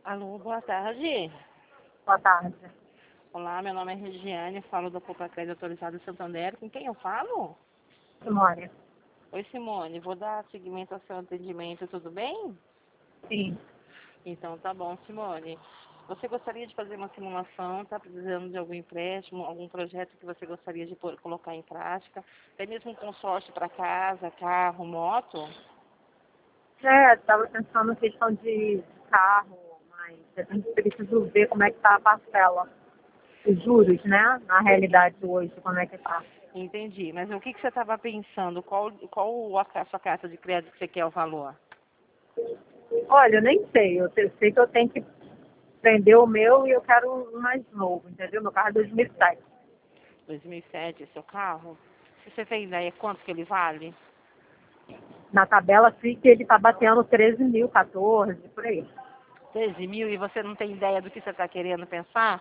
Alô, boa tarde. Boa tarde. Olá, meu nome é Regiane, falo da Poupa Crédito Autorizado Santander. Com quem eu falo? Simone. Oi, Simone. Vou dar seguimento ao seu atendimento, tudo bem? Sim. Então, tá bom, Simone. Você gostaria de fazer uma simulação? Está precisando de algum empréstimo, algum projeto que você gostaria de colocar em prática? Até mesmo um consórcio para casa, carro, moto? Estava pensando em questão de carro, mas a gente precisa ver como é que tá a parcela. Os juros, né? Na realidade hoje, como é que tá. Entendi. Mas o que você estava pensando? Qual a sua carta de crédito que você quer o valor? Olha, eu nem sei. Eu sei que eu tenho que vender o meu e eu quero um mais novo, entendeu? Meu carro é 2007. 2007, seu carro? Você tem ideia quanto que ele vale? Na tabela fica ele tá batendo 13 mil, 14, por aí. 13 mil e você não tem ideia do que você está querendo pensar?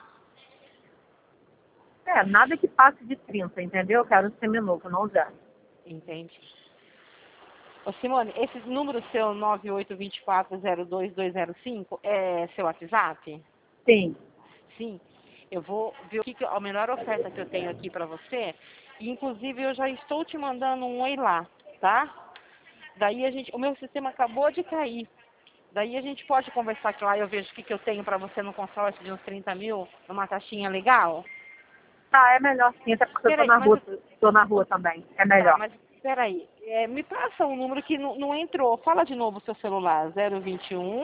Nada que passe de 30, entendeu? Eu quero um seminovo, não zero. Entende? Ô Simone, esse número seu 982402205 é seu WhatsApp? Sim. Sim. Eu vou ver a melhor oferta que eu tenho aqui para você. E, inclusive, eu já estou te mandando um oi lá, tá? Daí o meu sistema acabou de cair. Daí a gente pode conversar que lá eu vejo o que eu tenho para você no consórcio de uns 30 mil, numa taxinha legal? Tá, é melhor sim, até porque eu Peraí, mas tô na rua também. É tá, melhor. mas peraí. Me passa um número que não entrou. Fala de novo o seu celular. 021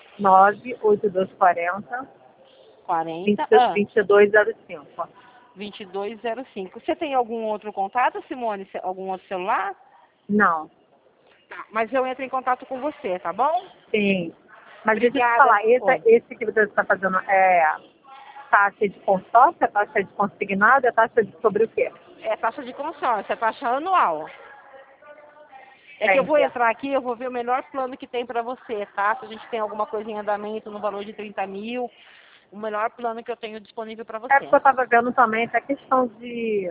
98240 40 2205. 2205. Você tem algum outro contato, Simone? Algum outro celular? Não, Tá, mas eu entro em contato com você, tá bom? sim. Mas deixa eu te Obrigada. falar, Oi. esse que você está fazendo é taxa de consórcio, é taxa de consignado, é taxa de sobre o quê? É taxa de consórcio, é taxa anual. É que eu vou Entendi. entrar aqui, eu vou ver o melhor plano que tem para você, tá? Se a gente tem alguma coisa em andamento no valor de 30 mil, o melhor plano que eu tenho disponível para É você. porque eu estava vendo também essa questão de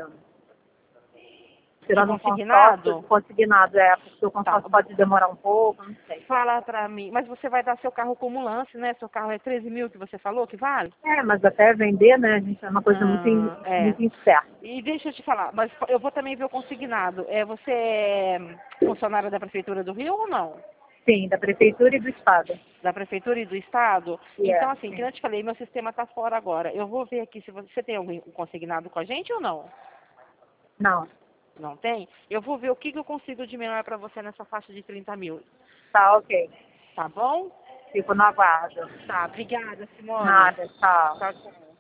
De tirando um consórcio consignado? de consignado, porque o Tá. consórcio pode demorar um pouco, não sei. Fala pra mim. Mas você vai dar seu carro como lance, né? Seu carro é 13 mil que você falou que vale? Mas até vender, né, gente, é uma coisa muito, É. muito incerta. E deixa eu te falar, mas eu vou também ver o consignado. Você é funcionária da Prefeitura do Rio ou não? Sim, da prefeitura e do estado. Da Prefeitura e do Estado? Então, assim, que Sim. eu te falei, meu sistema está fora agora. Eu vou ver aqui se você tem algum consignado com a gente ou não. Não. Não tem? Eu vou ver o que eu consigo de melhor para você nessa faixa de 30 mil. Tá, ok. Tá bom? Fico no aguardo. Tá, obrigada, Simone. Nada, tchau. Tchau, tchau.